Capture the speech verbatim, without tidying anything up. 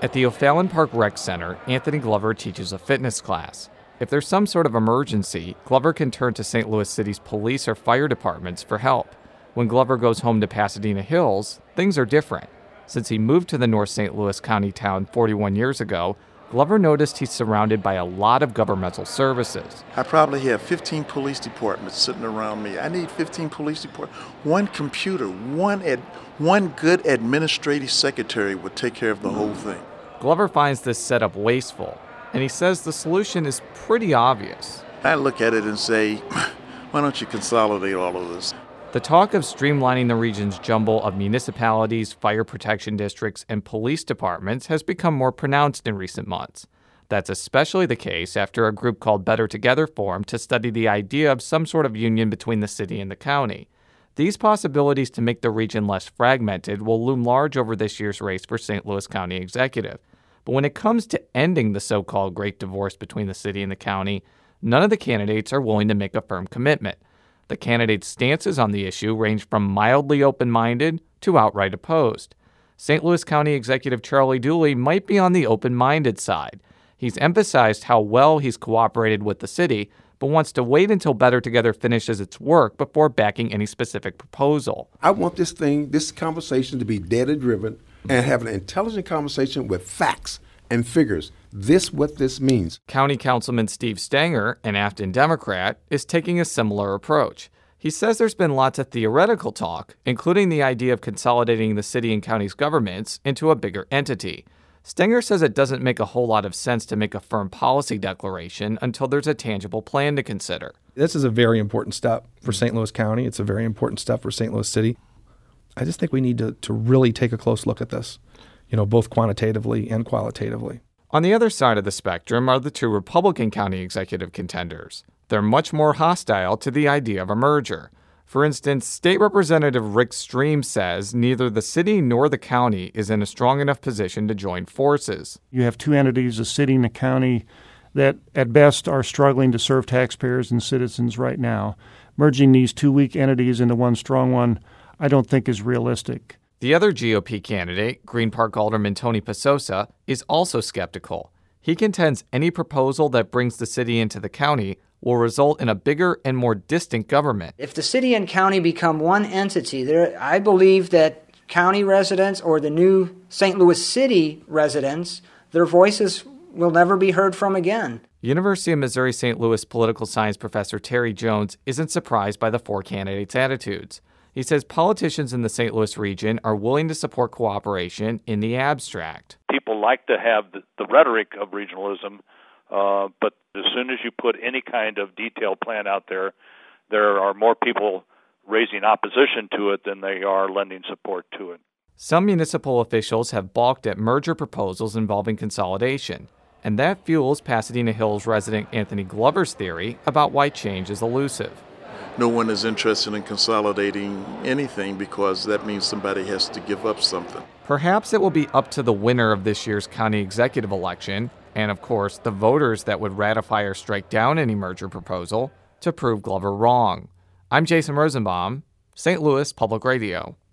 At the O'Fallon Park Rec Center, Anthony Glover teaches a fitness class. If there's some sort of emergency, Glover can turn to Saint Louis City's police or fire departments for help. When Glover goes home to Pasadena Hills, things are different. Since he moved to the North Saint Louis County town forty-one years ago, Glover noticed he's surrounded by a lot of governmental services. I probably have fifteen police departments sitting around me. I need fifteen police departments. One computer, one ad, one good administrative secretary would take care of the whole thing. Glover finds this setup wasteful, and he says the solution is pretty obvious. I look at it and say, why don't you consolidate all of this? The talk of streamlining the region's jumble of municipalities, fire protection districts, and police departments has become more pronounced in recent months. That's especially the case after a group called Better Together formed to study the idea of some sort of union between the city and the county. These possibilities to make the region less fragmented will loom large over this year's race for Saint Louis County Executive. But when it comes to ending the so-called Great Divorce between the city and the county, none of the candidates are willing to make a firm commitment. The candidates' stances on the issue range from mildly open-minded to outright opposed. Saint Louis County Executive Charlie Dooley might be on the open-minded side. He's emphasized how well he's cooperated with the city, but wants to wait until Better Together finishes its work before backing any specific proposal. I want this thing, this conversation to be data-driven and have an intelligent conversation with facts and figures. This what this means. County Councilman Steve Stenger, an Afton Democrat, is taking a similar approach. He says there's been lots of theoretical talk, including the idea of consolidating the city and county's governments into a bigger entity. Stenger says it doesn't make a whole lot of sense to make a firm policy declaration until there's a tangible plan to consider. This is a very important step for Saint Louis County. It's a very important step for Saint Louis City. I just think we need to, to really take a close look at this, you know, both quantitatively and qualitatively. On the other side of the spectrum are the two Republican county executive contenders. They're much more hostile to the idea of a merger. For instance, State Representative Rick Stream says neither the city nor the county is in a strong enough position to join forces. You have two entities, a city and a county, that at best are struggling to serve taxpayers and citizens right now. Merging these two weak entities into one strong one, I don't think is realistic. The other G O P candidate, Green Park Alderman Tony Pasosa, is also skeptical. He contends any proposal that brings the city into the county will result in a bigger and more distant government. If the city and county become one entity, there, I believe that county residents or the new Saint Louis City residents, their voices will never be heard from again. University of Missouri Saint Louis political science professor Terry Jones isn't surprised by the four candidates' attitudes. He says politicians in the Saint Louis region are willing to support cooperation in the abstract. People like to have the, the rhetoric of regionalism, uh, but as soon as you put any kind of detailed plan out there, there are more people raising opposition to it than they are lending support to it. Some municipal officials have balked at merger proposals involving consolidation, and that fuels Pasadena Hills resident Anthony Glover's theory about why change is elusive. No one is interested in consolidating anything because that means somebody has to give up something. Perhaps it will be up to the winner of this year's county executive election, and of course the voters that would ratify or strike down any merger proposal, to prove Glover wrong. I'm Jason Rosenbaum, Saint Louis Public Radio.